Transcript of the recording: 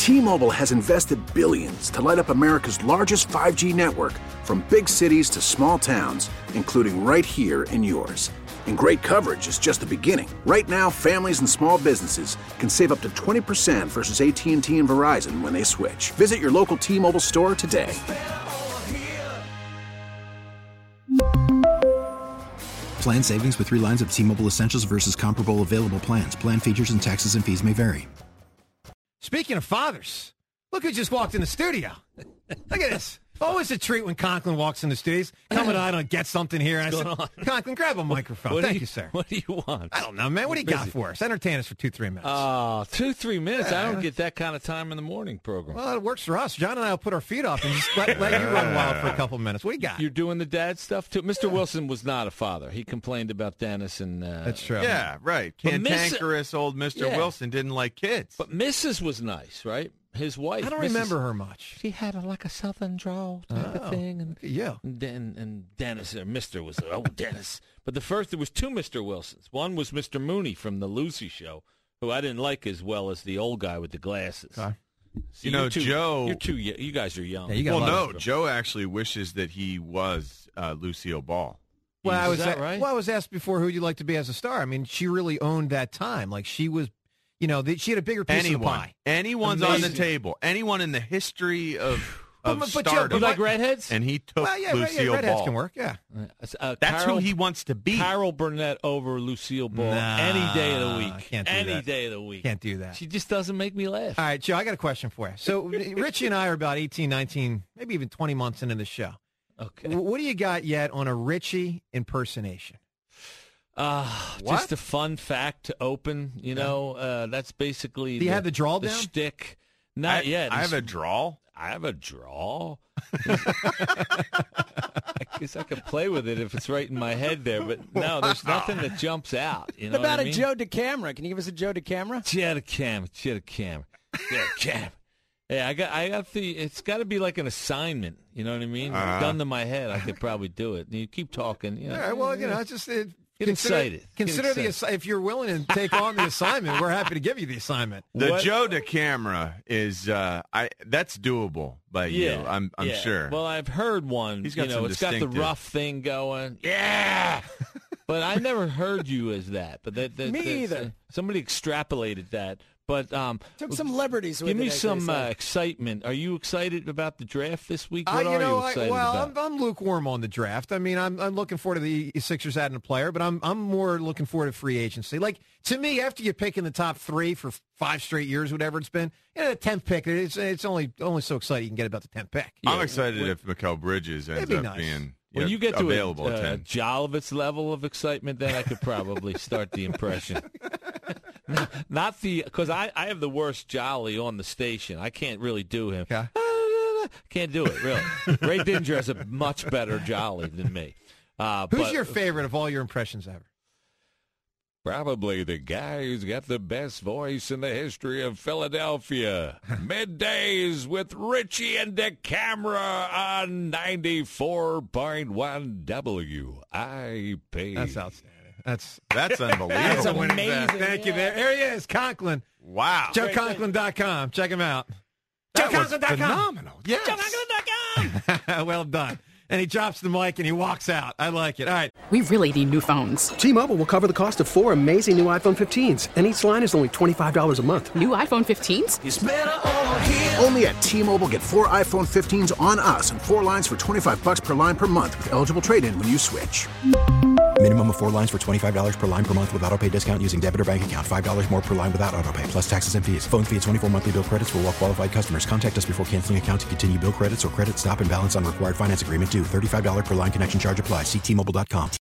T-Mobile has invested billions to light up America's largest 5G network, from big cities to small towns, including right here in yours. And great coverage is just the beginning. Right now, families and small businesses can save up to 20% versus AT&T and Verizon when they switch. Visit your local T-Mobile store today. Plan savings with 3 lines of T-Mobile Essentials versus comparable available plans. Plan features and taxes and fees may vary. Speaking of fathers, look who just walked in the studio. Look at this. Always a treat when Conklin walks in the studios. Coming on and get something here. And I said, Conklin, grab a microphone. Thank you, sir. What do you want? I don't know, man. What do you got for us? Entertain us for 2-3 minutes. 2-3 minutes? I don't get that kind of time in the morning program. Well, it works for us. John and I will put our feet up and just let you run wild for a couple minutes. What do you got? You're doing the dad stuff, too? Mr. Wilson was not a father. He complained about Dennis and... That's true. Yeah, right. Cantankerous old Mr. Wilson didn't like kids. But Mrs. was nice, right? His wife. I don't remember her much. She had like a southern drawl type of thing. And, yeah. And Dennis, or Mr. was, Dennis. But there was 2 Mr. Wilsons. One was Mr. Mooney from the Lucy Show, who I didn't like as well as the old guy with the glasses. Okay. So Joe... You guys are young. Yeah, Joe actually wishes that he was Lucille Ball. Well, I was asked before who'd you like to be as a star. I mean, she really owned that time. Like, she was... she had a bigger piece of the pie. Anyone's on the table. Anyone in the history of stardom. You like redheads? And he took Lucille redheads Ball. can work, yeah. That's who he wants to be. Carol Burnett over Lucille Ball any day of the week. Can't do that. Any day of the week. Can't do that. She just doesn't make me laugh. All right, Joe, I got a question for you. So Richie and I are about 18, 19, maybe even 20 months into the show. Okay. What do you got yet on a Richie impersonation? Just a fun fact to open. That's basically. Do you have the drawl down? Shtick. Not yet. I have a drawl. I have a drawl. I guess I could play with it if it's right in my head there, but no, there's nothing that jumps out. You know what about I mean? a Joe DeCamera? Can you give us a Joe DeCamera? Joe DeCamera. Yeah, I got the. It's got to be like an assignment. You know what I mean? Gun to my head, I could probably do it. And you keep talking. All right. Well, it's just. Get excited. Consider if you're willing to take on the assignment, we're happy to give you the assignment. The Joe DeCamera is that's doable by you. I'm sure. Well, I've heard one. He's got it's got the rough thing going. Yeah. But I never heard you as that. But Me either. Somebody extrapolated that. But took some liberties with it. Give me some excitement. Are you excited about the draft this week? What are you excited about? I'm lukewarm on the draft. I mean, I'm looking forward to the Sixers adding a player, but I'm more looking forward to free agency. Like, to me, after you pick in the top 3 for 5 straight years, whatever it's been, the 10th pick, it's only so excited you can get about the 10th pick. I'm excited if Mikal Bridges ends up being when you get to available a Jolovitz level of excitement, then I could probably start the impression. Not because I have the worst Jolly on the station. I can't really do him. Okay. Can't do it, really. Ray Dinger has a much better Jolly than me. Who's your favorite of all your impressions ever? Probably the guy who's got the best voice in the history of Philadelphia. Middays with Richie and DeCamera on 94.1 WIP. That's outstanding. That's unbelievable. That's amazing. Thank you. There he is, Conklin. Wow. JoeConklin.com. Check him out. JoeConklin.com. Phenomenal. Yes. JoeConklin.com. Well done. And he drops the mic and he walks out. I like it. All right. We really need new phones. T-Mobile will cover the cost of 4 amazing new iPhone 15s, and each line is only $25 a month. New iPhone 15s? It's better over here. Only at T-Mobile, get 4 iPhone 15s on us and 4 lines for $25 per line per month with eligible trade-in when you switch. Minimum of 4 lines for $25 per line per month with auto-pay discount using debit or bank account. $5 more per line without auto-pay, plus taxes and fees. Phone fee at 24 monthly bill credits for well-qualified customers. Contact us before canceling account to continue bill credits or credit stop and balance on required finance agreement due. $35 per line connection charge applies. See T-Mobile.com.